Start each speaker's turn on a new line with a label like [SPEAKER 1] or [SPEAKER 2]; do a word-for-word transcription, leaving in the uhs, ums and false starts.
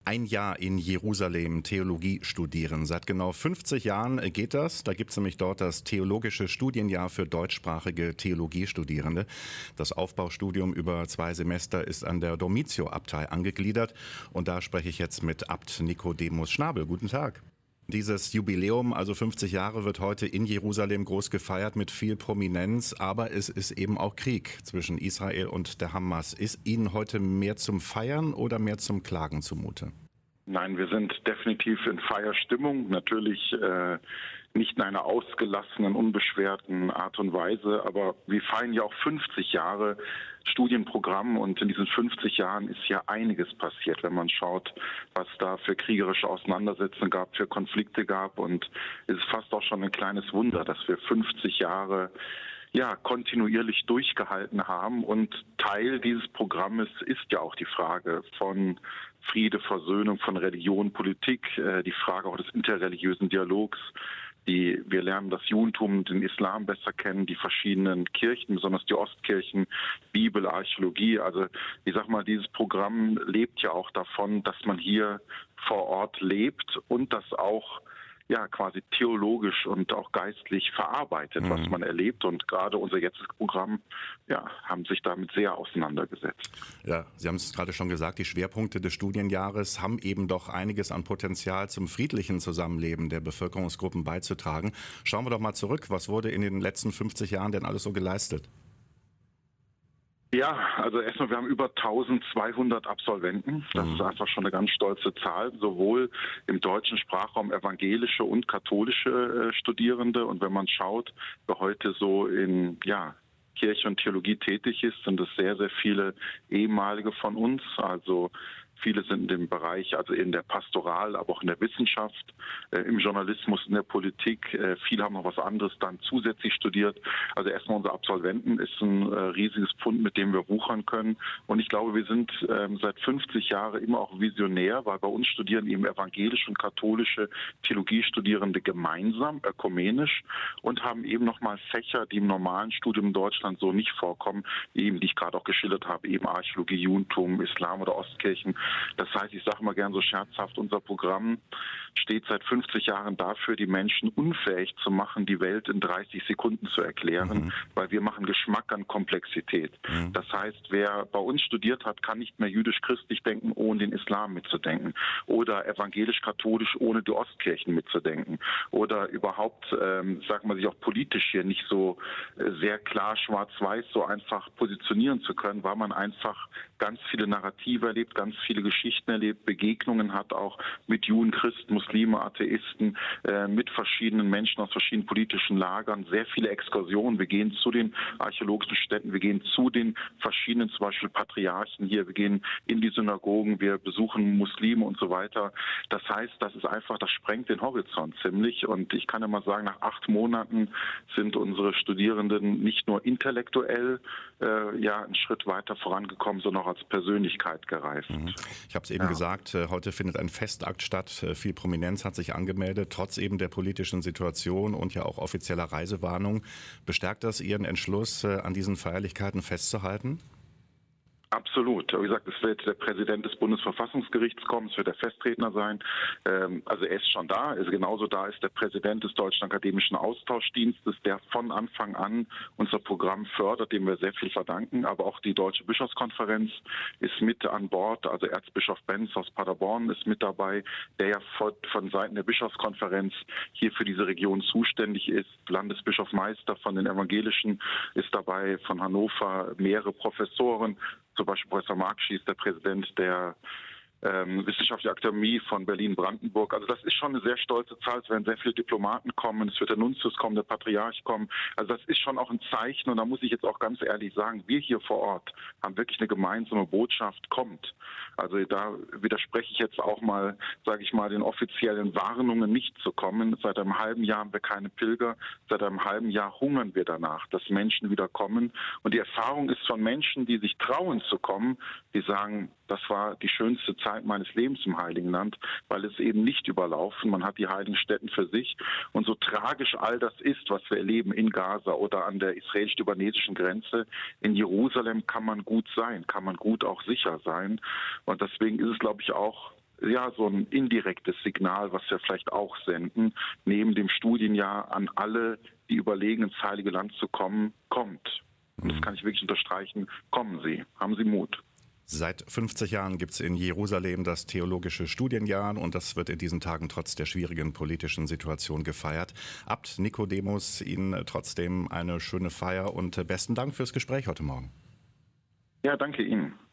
[SPEAKER 1] Ein Jahr in Jerusalem Theologie studieren. Seit genau fünfzig Jahren geht das. Da gibt es nämlich dort das Theologische Studienjahr für deutschsprachige Theologiestudierende. Das Aufbaustudium über zwei Semester ist an der Dormitio-Abtei angegliedert. Und da spreche ich jetzt mit Abt Nikodemus Schnabel. Guten Tag. Dieses Jubiläum, also fünfzig Jahre, wird heute in Jerusalem groß gefeiert mit viel Prominenz. Aber es ist eben auch Krieg zwischen Israel und der Hamas. Ist Ihnen heute mehr zum Feiern oder mehr zum Klagen zumute?
[SPEAKER 2] Nein, wir sind definitiv in Feierstimmung. Natürlich äh, nicht in einer ausgelassenen, unbeschwerten Art und Weise. Aber wir feiern ja auch fünfzig Jahre Studienprogramm. Und in diesen fünfzig Jahren ist ja einiges passiert, wenn man schaut, was da für kriegerische Auseinandersetzungen gab, für Konflikte gab. Und es ist fast auch schon ein kleines Wunder, dass wir fünfzig Jahre ja, kontinuierlich durchgehalten haben. Und Teil dieses Programmes ist ja auch die Frage von Friede, Versöhnung, von Religion, Politik, äh, die Frage auch des interreligiösen Dialogs. Die, wir lernen das Judentum und den Islam besser kennen, die verschiedenen Kirchen, besonders die Ostkirchen, Bibel, Archäologie. Also ich sag mal, dieses Programm lebt ja auch davon, dass man hier vor Ort lebt und das auch ja quasi theologisch und auch geistlich verarbeitet, mhm. was man erlebt. Und gerade unser jetziges Programm ja, haben sich damit sehr auseinandergesetzt.
[SPEAKER 1] Ja, Sie haben es gerade schon gesagt, die Schwerpunkte des Studienjahres haben eben doch einiges an Potenzial zum friedlichen Zusammenleben der Bevölkerungsgruppen beizutragen. Schauen wir doch mal zurück. Was wurde in den letzten fünfzig Jahren denn alles so geleistet?
[SPEAKER 2] Ja, also erstmal, wir haben über eintausendzweihundert Absolventen. Das mhm. ist einfach schon eine ganz stolze Zahl, sowohl im deutschen Sprachraum evangelische und katholische äh, Studierende. Und wenn man schaut, wer heute so in ja Kirche und Theologie tätig ist, sind es sehr, sehr viele ehemalige von uns. Also viele sind in dem Bereich, also in der Pastoral, aber auch in der Wissenschaft, äh, im Journalismus, in der Politik. Äh, viele haben noch was anderes dann zusätzlich studiert. Also erstmal unsere Absolventen ist ein äh, riesiges Pfund, mit dem wir wuchern können. Und ich glaube, wir sind ähm, seit fünfzig Jahren immer auch visionär, weil bei uns studieren eben evangelische und katholische Theologiestudierende gemeinsam, ökumenisch, und haben eben nochmal Fächer, die im normalen Studium in Deutschland so nicht vorkommen, eben die ich gerade auch geschildert habe, eben Archäologie, Judentum, Islam oder Ostkirchen. Das heißt, ich sage mal gern so scherzhaft, unser Programm steht seit fünfzig Jahren dafür, die Menschen unfähig zu machen, die Welt in dreißig Sekunden zu erklären, mhm. weil wir machen Geschmack an Komplexität. Mhm. Das heißt, wer bei uns studiert hat, kann nicht mehr jüdisch-christlich denken, ohne den Islam mitzudenken. Oder evangelisch-katholisch, ohne die Ostkirchen mitzudenken. Oder überhaupt, ähm, sagen wir sich auch politisch hier nicht so äh, sehr klar schwarz-weiß so einfach positionieren zu können, weil man einfach ganz viele Narrative erlebt, ganz viele Geschichten erlebt, Begegnungen hat auch mit Juden, Christen, Muslime, Atheisten, äh, mit verschiedenen Menschen aus verschiedenen politischen Lagern, sehr viele Exkursionen. Wir gehen zu den archäologischen Städten, wir gehen zu den verschiedenen, zum Beispiel Patriarchen hier, wir gehen in die Synagogen, wir besuchen Muslime und so weiter. Das heißt, das ist einfach, das sprengt den Horizont ziemlich. Und ich kann ja mal sagen, nach acht Monaten sind unsere Studierenden nicht nur intellektuell äh, ja einen Schritt weiter vorangekommen, sondern auch als Persönlichkeit gereift.
[SPEAKER 1] Ich habe es eben ja. gesagt, heute findet ein Festakt statt. Viel Prominenz hat sich angemeldet, trotz eben der politischen Situation und ja auch offizieller Reisewarnung. Bestärkt das Ihren Entschluss, an diesen Feierlichkeiten festzuhalten?
[SPEAKER 2] Absolut. Wie gesagt, es wird der Präsident des Bundesverfassungsgerichts kommen, es wird der Festredner sein. Also er ist schon da, er ist genauso da ist der Präsident des Deutschen Akademischen Austauschdienstes, der von Anfang an unser Programm fördert, dem wir sehr viel verdanken. Aber auch die Deutsche Bischofskonferenz ist mit an Bord, also Erzbischof Benz aus Paderborn ist mit dabei, der ja von Seiten der Bischofskonferenz hier für diese Region zuständig ist. Landesbischof Meister von den Evangelischen ist dabei, von Hannover mehrere Professoren. Zum Beispiel Professor Markschi ist der Präsident der ähm, Wissenschaftliche Akademie von Berlin-Brandenburg. Also das ist schon eine sehr stolze Zahl. Es werden sehr viele Diplomaten kommen, es wird der Nuntius kommen, der Patriarch kommen. Also das ist schon auch ein Zeichen und da muss ich jetzt auch ganz ehrlich sagen, wir hier vor Ort haben wirklich eine gemeinsame Botschaft, kommt. Also da widerspreche ich jetzt auch mal, sage ich mal, den offiziellen Warnungen nicht zu kommen. Seit einem halben Jahr haben wir keine Pilger, seit einem halben Jahr hungern wir danach, dass Menschen wieder kommen. Und die Erfahrung ist von Menschen, die sich trauen zu kommen, die sagen, das war die schönste Zeit meines Lebens im Heiligen Land, weil es eben nicht überlaufen. Man hat die heiligen Stätten für sich. Und so tragisch all das ist, was wir erleben in Gaza oder an der israelisch-libanesischen Grenze, in Jerusalem kann man gut sein, kann man gut auch sicher sein. Und deswegen ist es, glaube ich, auch ja so ein indirektes Signal, was wir vielleicht auch senden, neben dem Studienjahr an alle, die überlegen, ins Heilige Land zu kommen, kommt. Und das kann ich wirklich unterstreichen, kommen Sie, haben Sie Mut.
[SPEAKER 1] Seit fünfzig Jahren gibt es in Jerusalem das theologische Studienjahr und das wird in diesen Tagen trotz der schwierigen politischen Situation gefeiert. Abt Nikodemus, Ihnen trotzdem eine schöne Feier und besten Dank fürs Gespräch heute Morgen.
[SPEAKER 2] Ja, danke Ihnen.